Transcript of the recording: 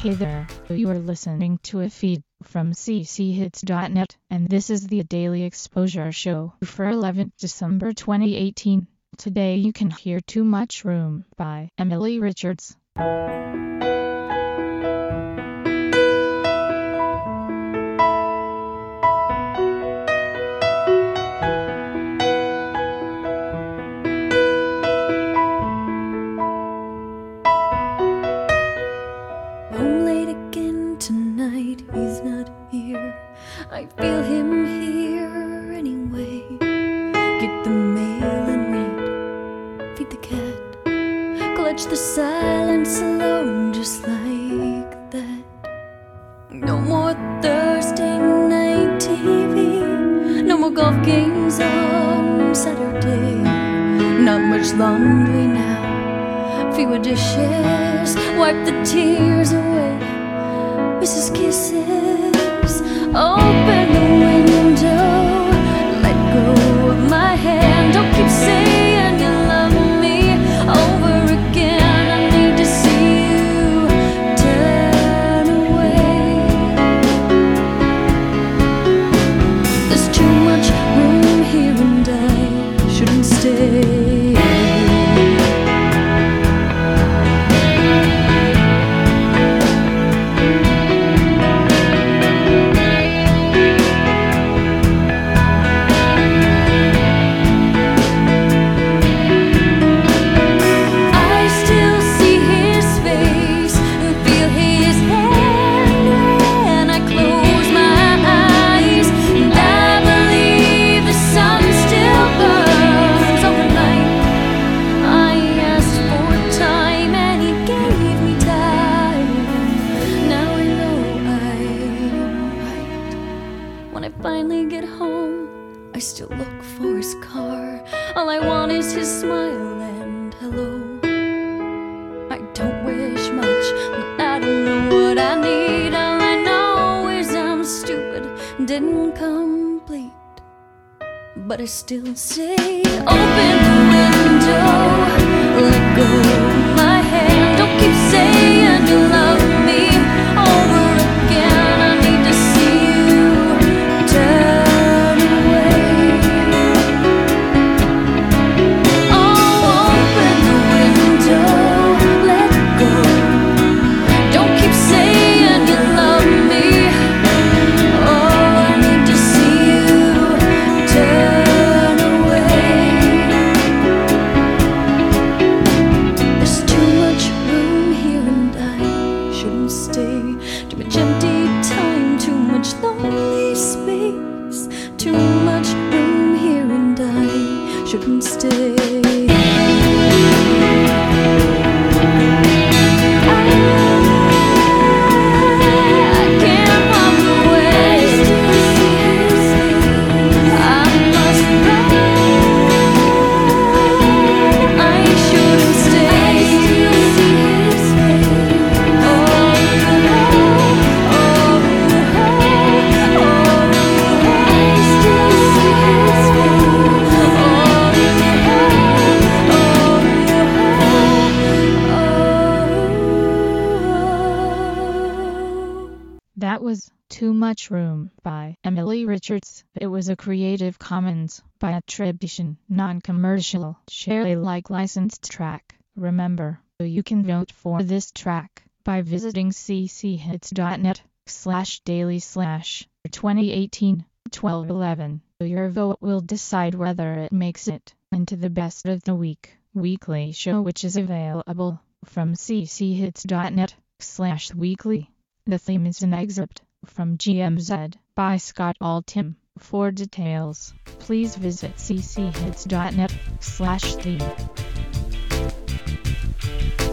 Hey there, you are listening to a feed from cchits.net, and this is the Daily Exposure Show for 11th December 2018. Today you can hear Too Much Room by Emily Richards. He's not here, I feel him here anyway. Get the mail and read, feed the cat, clutch the silence alone just like that. No more Thursday night TV, no more golf games on Saturday. Not much laundry now, fewer dishes, wipe the tears away. Mrs. Kisses, open the window, let go of my hand. Don't keep saying you love me over again. I need to see you turn away. There's too much room here and I shouldn't stay. When I finally get home, I still look for his car. All I want is his smile and hello. I don't wish much, but I don't know what I need. All I know is I'm stupid, didn't complete. But I still say, open the window, let go of my hand. Don't keep saying you love me over again. I need to see you turn away. Oh, open the window, let go. Don't keep saying you love me. Oh, I need to see you turn away. There's too much room here and I shouldn't stay. Too much empty time, too much lonely space. Too much room here and I shouldn't stay. I can't walk away. I must run. I shouldn't stay. That was Too Much Room by Emily Richards. It was a Creative Commons by attribution, non-commercial, share Alike licensed track. Remember, you can vote for this track by visiting cchits.net/daily/2018-1211. Your vote will decide whether it makes it into the Best of the Week weekly show, which is available from cchits.net/weekly. The theme is an excerpt from GMZ by Scott Altham. For details, please visit cchits.net/theme.